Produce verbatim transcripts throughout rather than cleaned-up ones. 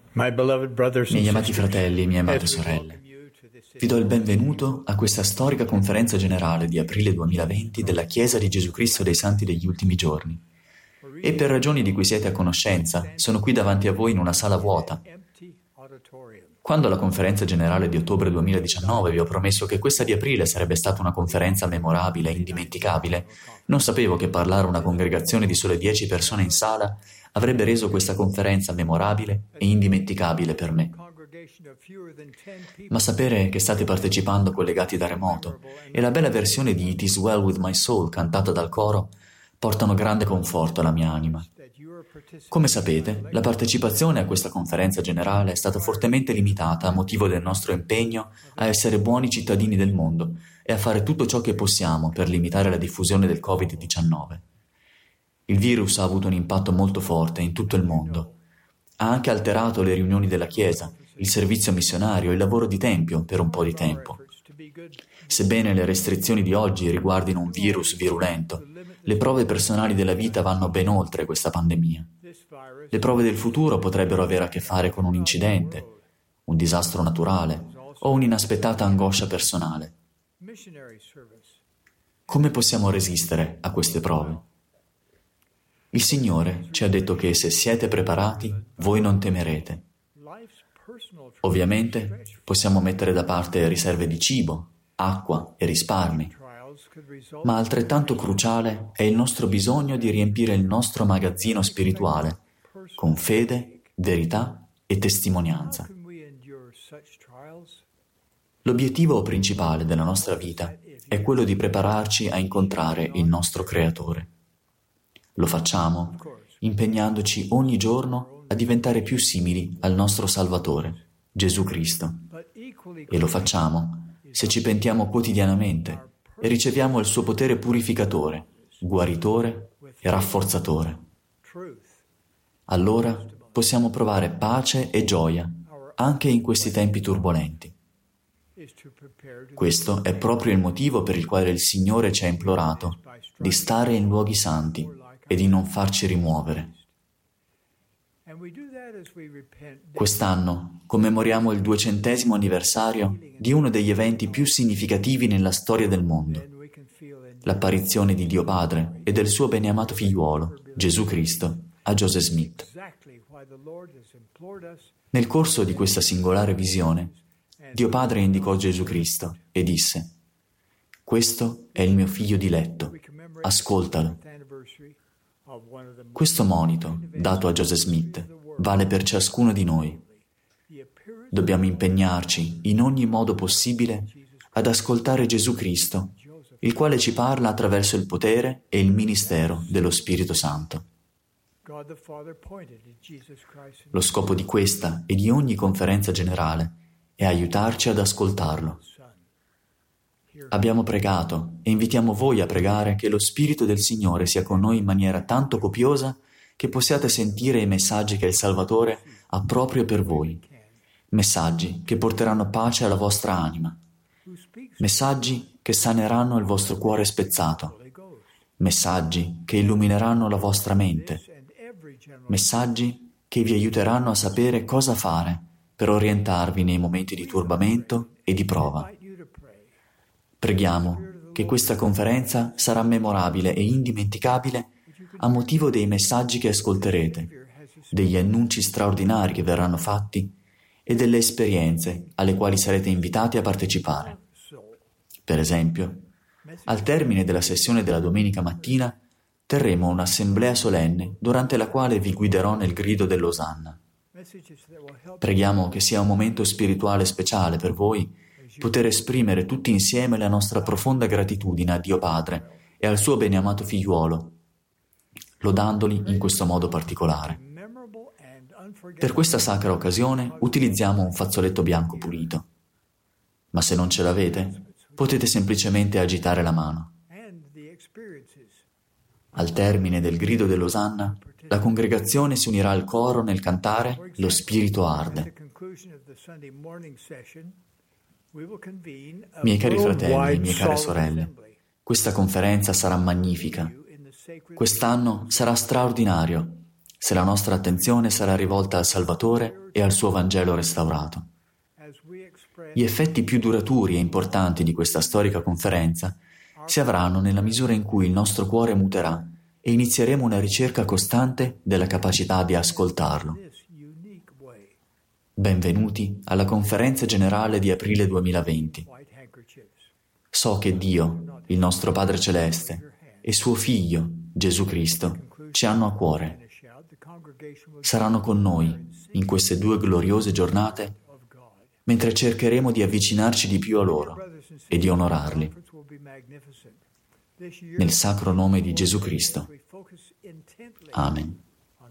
Miei amati fratelli e mie amate sorelle, vi do il benvenuto a questa storica conferenza generale di aprile duemilaventi della Chiesa di Gesù Cristo dei Santi degli Ultimi Giorni. E per ragioni di cui siete a conoscenza, sono qui davanti a voi in una sala vuota. Quando alla conferenza generale di ottobre duemiladiciannove vi ho promesso che questa di aprile sarebbe stata una conferenza memorabile e indimenticabile, non sapevo che parlare a una congregazione di sole dieci persone in sala avrebbe reso questa conferenza memorabile e indimenticabile per me. Ma sapere che state partecipando collegati da remoto e la bella versione di It Is Well With My Soul cantata dal coro portano grande conforto alla mia anima. Come sapete, la partecipazione a questa conferenza generale è stata fortemente limitata a motivo del nostro impegno a essere buoni cittadini del mondo e a fare tutto ciò che possiamo per limitare la diffusione del covid diciannove. Il virus ha avuto un impatto molto forte in tutto il mondo. Ha anche alterato le riunioni della Chiesa, il servizio missionario e il lavoro di tempio per un po' di tempo. Sebbene le restrizioni di oggi riguardino un virus virulento, le prove personali della vita vanno ben oltre questa pandemia. Le prove del futuro potrebbero avere a che fare con un incidente, un disastro naturale o un'inaspettata angoscia personale. Come possiamo resistere a queste prove? Il Signore ci ha detto che se siete preparati, voi non temerete. Ovviamente possiamo mettere da parte riserve di cibo, acqua e risparmi, ma altrettanto cruciale è il nostro bisogno di riempire il nostro magazzino spirituale con fede, verità e testimonianza. L'obiettivo principale della nostra vita è quello di prepararci a incontrare il nostro Creatore. Lo facciamo impegnandoci ogni giorno a diventare più simili al nostro Salvatore, Gesù Cristo. E lo facciamo se ci pentiamo quotidianamente e riceviamo il suo potere purificatore, guaritore e rafforzatore. Allora possiamo provare pace e gioia anche in questi tempi turbolenti. Questo è proprio il motivo per il quale il Signore ci ha implorato di stare in luoghi santi e di non farci rimuovere. Quest'anno commemoriamo il duecentesimo anniversario di uno degli eventi più significativi nella storia del mondo, l'apparizione di Dio Padre e del suo beneamato figliuolo, Gesù Cristo, a Joseph Smith. Nel corso di questa singolare visione, Dio Padre indicò Gesù Cristo e disse: «Questo è il mio figlio diletto, ascoltalo». Questo monito, dato a Joseph Smith, vale per ciascuno di noi. Dobbiamo impegnarci in ogni modo possibile ad ascoltare Gesù Cristo, il quale ci parla attraverso il potere e il ministero dello Spirito Santo. Lo scopo di questa e di ogni conferenza generale è aiutarci ad ascoltarlo. Abbiamo pregato e invitiamo voi a pregare che lo Spirito del Signore sia con noi in maniera tanto copiosa che possiate sentire i messaggi che il Salvatore ha proprio per voi. Messaggi che porteranno pace alla vostra anima. Messaggi che saneranno il vostro cuore spezzato. Messaggi che illumineranno la vostra mente. Messaggi che vi aiuteranno a sapere cosa fare per orientarvi nei momenti di turbamento e di prova. Preghiamo che questa conferenza sarà memorabile e indimenticabile a motivo dei messaggi che ascolterete, degli annunci straordinari che verranno fatti e delle esperienze alle quali sarete invitati a partecipare. Per esempio, al termine della sessione della domenica mattina terremo un'assemblea solenne durante la quale vi guiderò nel grido dell'Osanna. Preghiamo che sia un momento spirituale speciale per voi poter esprimere tutti insieme la nostra profonda gratitudine a Dio Padre e al suo beneamato figliuolo, lodandoli in questo modo particolare. Per questa sacra occasione utilizziamo un fazzoletto bianco pulito. Ma se non ce l'avete, potete semplicemente agitare la mano. Al termine del grido dell'Osanna, la congregazione si unirà al coro nel cantare «Lo Spirito arde». Miei cari fratelli e mie care sorelle, questa conferenza sarà magnifica. Quest'anno sarà straordinario se la nostra attenzione sarà rivolta al Salvatore e al suo Vangelo restaurato. Gli effetti più duraturi e importanti di questa storica conferenza si avranno nella misura in cui il nostro cuore muterà e inizieremo una ricerca costante della capacità di ascoltarlo. Benvenuti alla conferenza generale di aprile duemilaventi. So che Dio, il nostro Padre Celeste, e suo Figlio, Gesù Cristo, ci hanno a cuore. Saranno con noi in queste due gloriose giornate mentre cercheremo di avvicinarci di più a loro e di onorarli. Nel sacro nome di Gesù Cristo. Amen.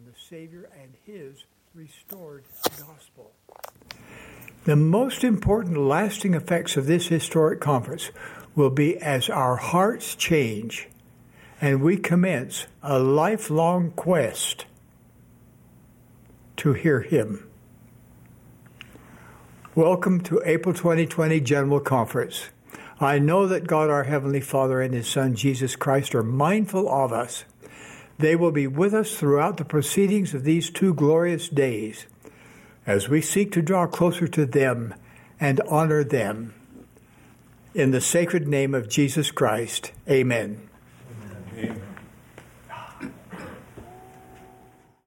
The most important lasting effects of this historic conference will be as our hearts change and we commence a lifelong quest to hear Him. Welcome to April twenty twenty General Conference. I know that God our Heavenly Father and His Son Jesus Christ are mindful of us. They will be with us throughout the proceedings of these two glorious days as we seek to draw closer to them and honor them. In the sacred name of Jesus Christ, amen.